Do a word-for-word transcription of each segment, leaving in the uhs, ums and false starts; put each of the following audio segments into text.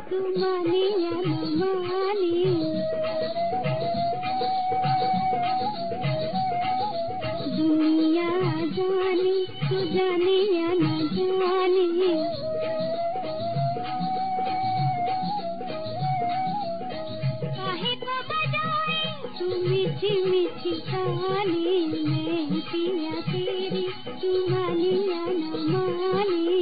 तू मानी या न मानी। दुनिया जानी तू जानी या न जानी। काहे को बजाए तू मीठी मीठी कहानी। मैं पिया तेरी तू मानी या न मानी।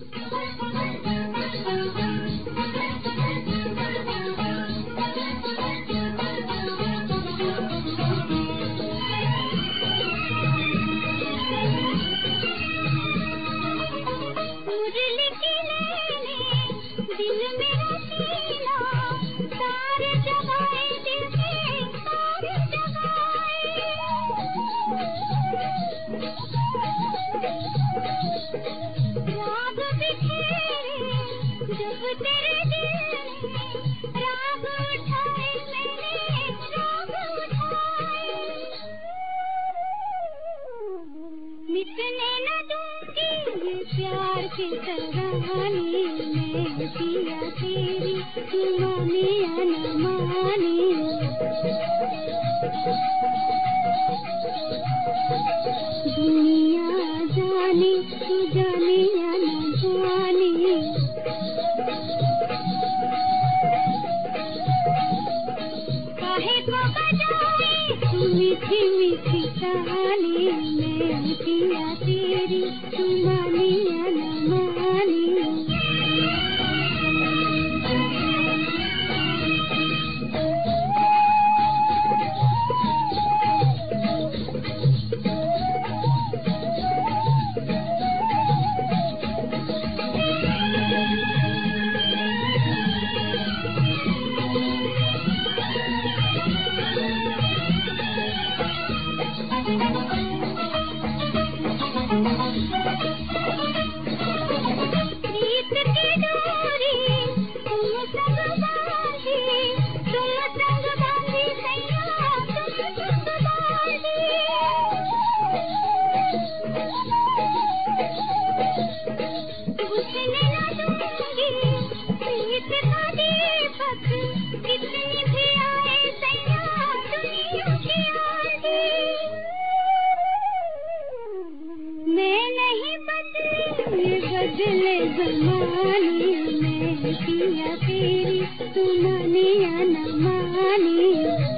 मुरली की नैने दिल मेरा सीना तारे जगाए दिल के तारे जगाए। राग बिखेरे जब तेरे दिल ने राग उठाए मैंने राग उठाए। मिटने न दूंगी ये प्यार की तरानी। मैं पिया तेरी तू मानी या न मानी। दुनिया जानी तू जानी या न जानी। काहे को बजाए तू मीठी मीठी कहानी। मैं पिया तेरी तू मानी या न मानी। प्रीत की डोरी तुम संग बांधी तुम संग बांधी सैया तुम संग बांधी। बुझने न दूंगी प्रीत का दीपक कितनी भी आए सैया दुनिया की आंधी। मैं नहीं बदले बदले ज़माने। मैं पिया तेरी तू मानी या न मानी।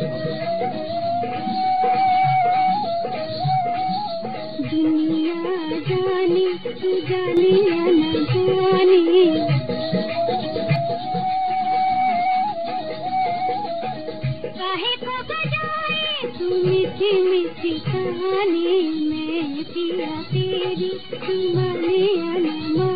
दुनिया जानी तू जानी या न जानी। काहे को बजाए तू मीठी मीठी कहानी। मैं पिया तेरी तू मानी या न मानी।